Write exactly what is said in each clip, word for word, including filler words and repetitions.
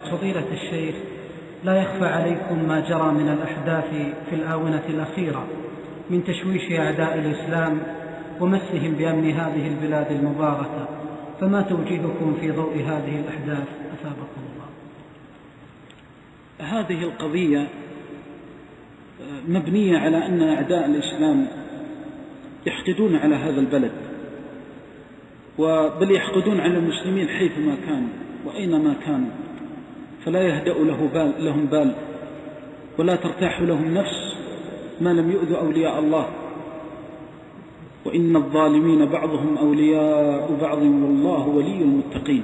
فضيلة الشيخ، لا يخفى عليكم ما جرى من الأحداث في الآونة الأخيرة من تشويش أعداء الإسلام ومسهم بأمن هذه البلاد المباركة، فما توجيهكم في ضوء هذه الأحداث أثابكم الله؟ هذه القضية مبنية على أن أعداء الإسلام يحقدون على هذا البلد، بل يحقدون على المسلمين حيثما كانوا وأينما كانوا، فلا يهدأ له بال لهم بال ولا ترتاح لهم نفس ما لم يؤذوا أولياء الله. وإن الظالمين بعضهم أولياء بعض والله ولي المتقين.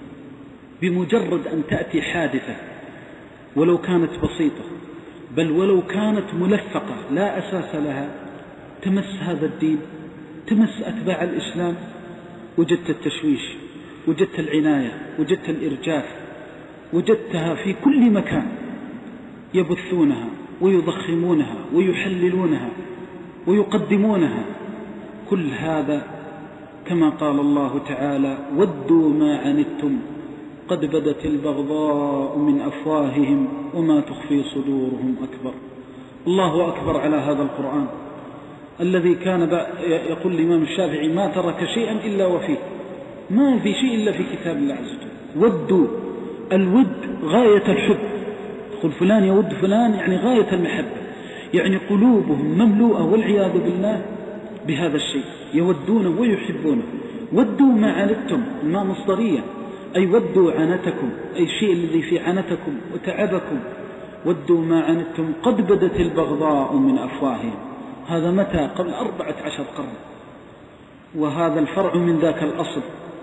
بمجرد أن تأتي حادثة ولو كانت بسيطة بل ولو كانت ملفقة لا أساس لها تمس هذا الدين، تمس أتباع الإسلام، وجدت التشويش، وجدت العناية، وجدت الإرجاف، وجدتها في كل مكان، يبثونها ويضخمونها ويحللونها ويقدمونها. كل هذا كما قال الله تعالى: ودوا ما عنتم قد بدت البغضاء من أفواههم وما تخفي صدورهم أكبر. الله أكبر على هذا القرآن الذي كان يقول الإمام الشافعي: ما ترك شيئا إلا وفيه، ما في شيء إلا في كتاب الله عز وجل. ودوا، الود غاية الحب، قل فلان يود فلان يعني غاية المحبة، يعني قلوبهم مملوءة والعياذ بالله بهذا الشيء، يودونه ويحبونه. ودوا ما عنتم، ما مصدرية، أي ودوا عنتكم، أي شيء الذي في عنتكم وتعبكم. ودوا ما عنتم قد بدت البغضاء من أفواههم. هذا متى؟ قبل أربعة عشر قرن، وهذا الفرع من ذاك الأصل،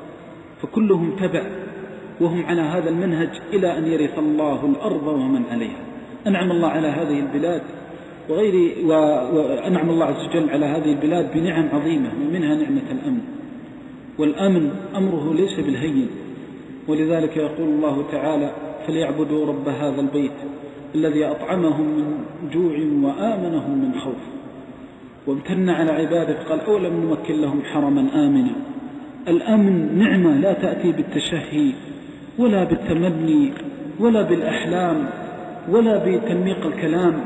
فكلهم تبع وهم على هذا المنهج إلى أن يرث الله الأرض ومن عليها. أنعم الله على هذه البلاد وغير وأنعم الله عز وجل على هذه البلاد بنعم عظيمة، ومنها نعمة الأمن. والأمن أمره ليس بالهين، ولذلك يقول الله تعالى: فليعبدوا رب هذا البيت الذي أطعمهم من جوع وآمنهم من خوف. وامتن على عباده قال: أولم نمكن لهم حرما آمنا. الأمن نعمة لا تأتي بالتشهي ولا بالتمني ولا بالأحلام ولا بتنميق الكلام،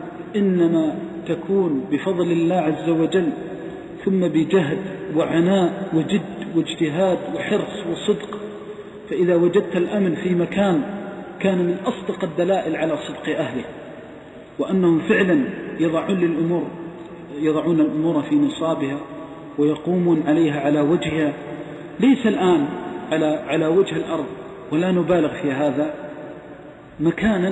إنما تكون بفضل الله عز وجل، ثم بجهد وعناء وجد واجتهاد وحرص وصدق. فإذا وجدت الأمن في مكان كان من أصدق الدلائل على صدق أهله، وأنهم فعلا يضعون للأمور يضعون الأمور في نصابها ويقومون عليها على وجهها، ليس الآن على على وجه الأرض، ولا نبالغ في هذا، مكانا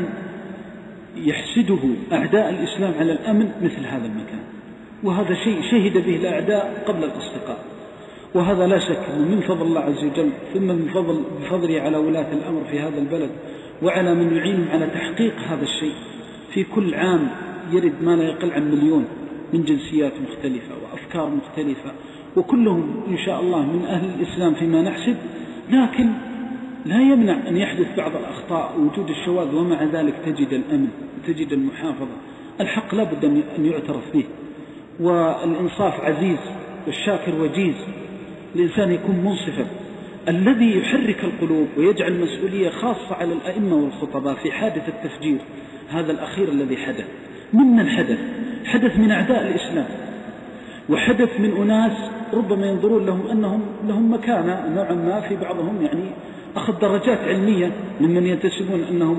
يحسده أعداء الإسلام على الأمن مثل هذا المكان. وهذا شيء شهد به الأعداء قبل الأصدقاء، وهذا لا شك من فضل الله عز وجل، ثم من فضل بفضله على ولاة الأمر في هذا البلد، وعلى من يعينهم على تحقيق هذا الشيء. في كل عام يرد ما لا يقل عن مليون من جنسيات مختلفة وأفكار مختلفة، وكلهم إن شاء الله من أهل الإسلام فيما نحسب، لكن لا يمنع أن يحدث بعض الأخطاء ووجود الشواذ، ومع ذلك تجد الأمن وتجد المحافظة. الحق لا بد أن يعترف به، والإنصاف عزيز والشاكر وجيز. الإنسان يكون منصفا. الذي يحرك القلوب ويجعل مسؤولية خاصة على الأئمة والخطباء في حادث التفجير هذا الأخير الذي حدث، ممن حدث؟ حدث من أعداء الإسلام، وحدث من أناس ربما ينظرون لهم أنهم لهم مكانة نوعا ما، في بعضهم يعني أخذ درجات علمية ممن ينتسبون أنهم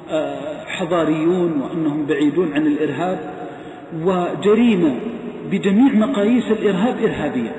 حضاريون وأنهم بعيدون عن الإرهاب، وجريمة بجميع مقاييس الإرهاب إرهابية.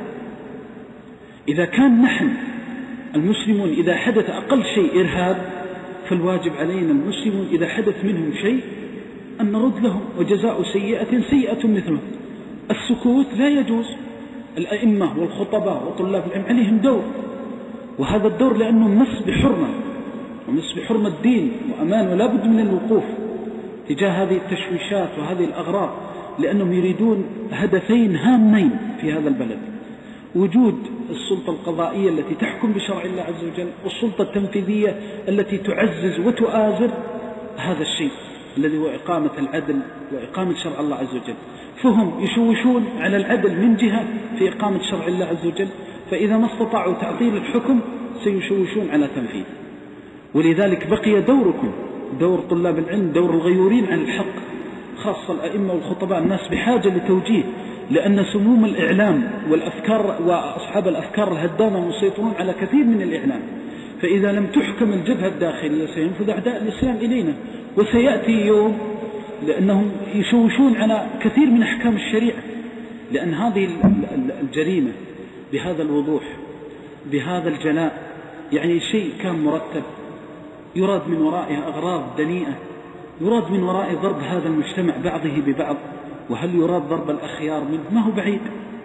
إذا كان نحن المسلمون إذا حدث أقل شيء إرهاب، فالواجب علينا المسلمون إذا حدث منهم شيء أن نرد لهم، وجزاء سيئة سيئة مثلها. السكوت لا يجوز. الأئمة والخطباء وطلاب العلم عليهم دور، وهذا الدور لأنه مس بحرمة ومس بحرمة الدين وأمان، ولا بد من الوقوف تجاه هذه التشويشات وهذه الأغراض، لأنهم يريدون هدفين هامين في هذا البلد: وجود السلطة القضائية التي تحكم بشرع الله عز وجل، والسلطة التنفيذية التي تعزز وتؤازر هذا الشيء الذي هو إقامة العدل وإقامة شرع الله عز وجل. فهم يشوشون على العدل من جهة في إقامة شرع الله عز وجل، فإذا ما استطاعوا تعطيل الحكم سيشوشون على تنفيذ. ولذلك بقي دوركم، دور طلاب العلم، دور الغيورين عن الحق، خاصة الأئمة والخطباء. الناس بحاجة لتوجيه، لأن سموم الإعلام والأفكار وأصحاب الأفكار الهدامة مسيطرون على كثير من الإعلام. فإذا لم تحكم الجبهة الداخلية سينفذ أعداء الإسلام إلينا، وسيأتي يوم لأنهم يشوشون على كثير من أحكام الشريعة، لأن هذه الجريمة بهذا الوضوح بهذا الجلاء يعني شيء كان مرتب، يراد من ورائه أغراض دنيئة، يراد من وراء ضرب هذا المجتمع بعضه ببعض. وهل يراد ضرب الأخيار منه؟ ما هو بعيد،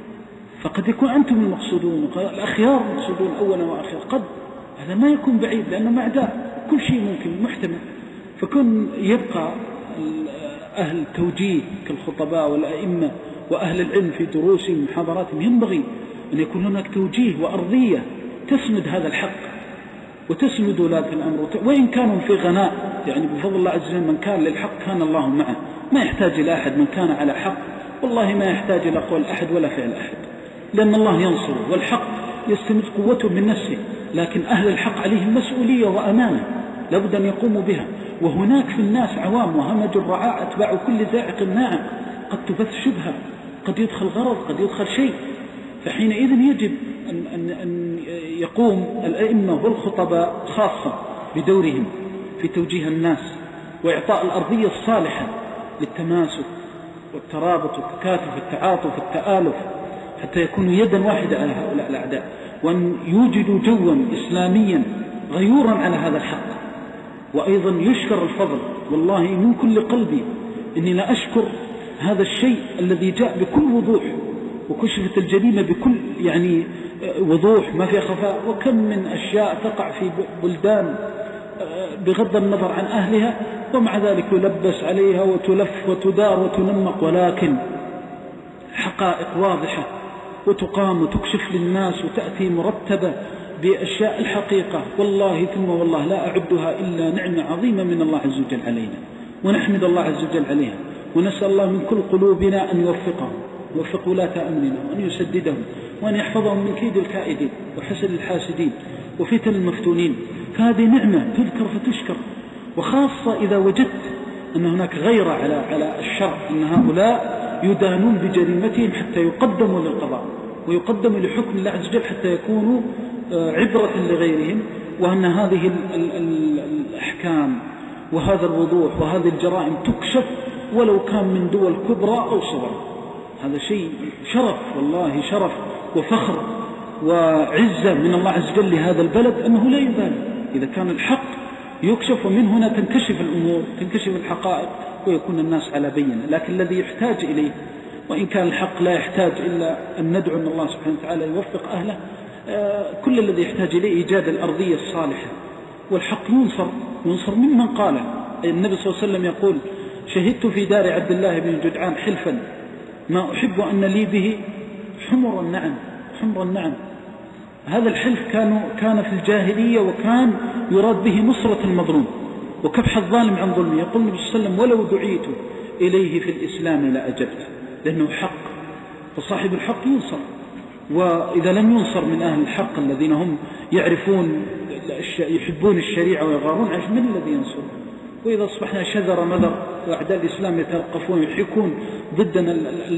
فقد يكون أنتم المقصودون، الأخيار المقصودون أولا وآخر، قد هذا ما يكون بعيد، لأنه أعداء كل شيء ممكن محتمل. فكن يبقى أهل التوجيه كالخطباء والأئمة وأهل العلم في دروسهم ومحاضراتهم، ينبغي أن يكون هناك توجيه وأرضية تسند هذا الحق وتسند ولاة الأمر، وإن كانوا في غناء، يعني بفضل الله عز وجل من كان للحق كان الله معه، ما يحتاج إلى أحد. من كان على حق والله ما يحتاج إلى قول أحد ولا فعل أحد، لأن الله ينصره، والحق يستمد قوته من نفسه. لكن أهل الحق عليهم مسؤولية وأمانة لابد أن يقوموا بها. وهناك في الناس عوام وهمج الرعاع أتباع كل زائق ناعق، قد تبث شبهة، قد يدخل غرض، قد يدخل شيء. فحينئذ يجب أن, أن, أن يقوم الأئمة والخطباء خاصة بدورهم في توجيه الناس وإعطاء الأرضية الصالحة للتماسك والترابط والتكاتف والتعاطف والتآلف، حتى يكونوا يدا واحدة على هؤلاء الأعداء، وأن يوجدوا جوا إسلاميا غيورا على هذا الحق. وأيضا يشكر الفضل، والله من كل قلبي إني لا أشكر هذا الشيء الذي جاء بكل وضوح، وكشفت الجريمة بكل يعني وضوح ما في خفاء. وكم من أشياء تقع في بلدان بغض النظر عن أهلها، ومع ذلك يلبس عليها وتلف وتدار وتنمق، ولكن حقائق واضحة وتقام وتكشف للناس وتأتي مرتبة بأشياء الحقيقة. والله ثم والله لا أعدها إلا نعمة عظيمة من الله عز وجل علينا، ونحمد الله عز وجل عليها، ونسأل الله من كل قلوبنا أن يوفقهم، يوفق ولاة أمرنا، وأن يسددهم، وأن يحفظهم من كيد الكائدين وحسد الحاسدين وفتن المفتونين. فهذه نعمة تذكر فتشكر، وخاصة إذا وجدت أن هناك غيرة على على الشر، أن هؤلاء يدانون بجريمتهم حتى يقدموا للقضاء ويقدموا لحكم الله عز وجل حتى يكونوا عبرة لغيرهم، وأن هذه الأحكام وهذا الوضوح وهذه الجرائم تكشف ولو كان من دول كبرى أو صغرى. هذا شيء شرف، والله شرف وفخر وعزة من الله عز وجل لهذا البلد، أنه لا يبالي إذا كان الحق يكشف، ومن هنا تنكشف الأمور، تنكشف الحقائق، ويكون الناس على بينة. لكن الذي يحتاج إليه، وإن كان الحق لا يحتاج إلا أن ندعو أن الله سبحانه وتعالى يوفق أهله، كل الذي يحتاج إليه إيجاد الأرضية الصالحة، والحق ينصر ينصر ممن قاله. النبي صلى الله عليه وسلم يقول: شهدت في دار عبد الله بن جدعان حلفا ما أحب أن لي به حمر النعم حمر النعم. هذا الحلف كان كان في الجاهلية، وكان يراد به نصرة المظلوم وكبح الظالم عن ظلمه. يقول النبي صلى الله عليه وسلم: ولو دعيت إليه في الإسلام لأجبت، لأنه حق، فصاحب الحق ينصر. وإذا لم ينصر من أهل الحق الذين هم يعرفون يحبون الشريعة ويغارون عن، من الذي ينصر؟ وإذا أصبحنا شذر مذر وأعداء الإسلام يتلقفون ويحكون ضدنا،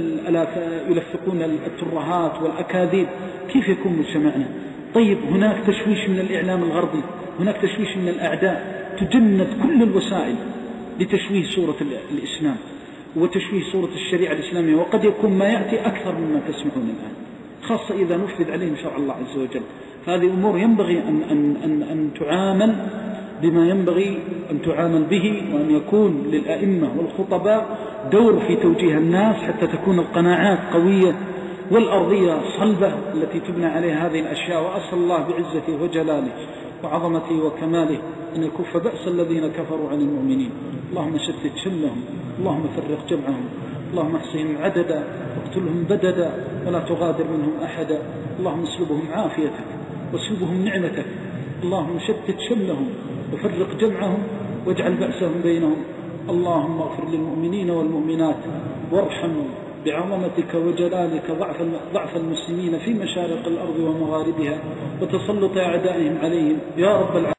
يلفقون الترهات والأكاذيب، كيف يكون مجتمعنا؟ طيب هناك تشويش من الإعلام الغربي، هناك تشويش من الأعداء، تجند كل الوسائل لتشويه صورة الإسلام وتشويه صورة الشريعة الإسلامية، وقد يكون ما يأتي أكثر مما تسمعون الآن، خاصة إذا نفذ عليهم شرع الله عز وجل. فهذه أمور ينبغي أن, أن, أن, أن تعامل بما ينبغي أن تعامل به، وأن يكون للأئمة والخطباء دور في توجيه الناس حتى تكون القناعات قوية والأرضية صلبة التي تبنى عليها هذه الأشياء. وأسأل الله بعزته وجلاله وعظمته وكماله أن يكف بأس الذين كفروا عن المؤمنين. اللهم شتت شملهم، اللهم فرق جمعهم، اللهم احصهم عددا واقتلهم بددا ولا تغادر منهم أحدا. اللهم اسلبهم عافيتك واسلبهم نعمتك، اللهم شتت شملهم وفرق جمعهم واجعل بأسهم بينهم. اللهم اغفر للمؤمنين والمؤمنات، وارحم بعظمتك وجلالك ضعف ضعف المسلمين في مشارق الأرض ومغاربها، وتسلط أعدائهم عليهم يا رب العالمين.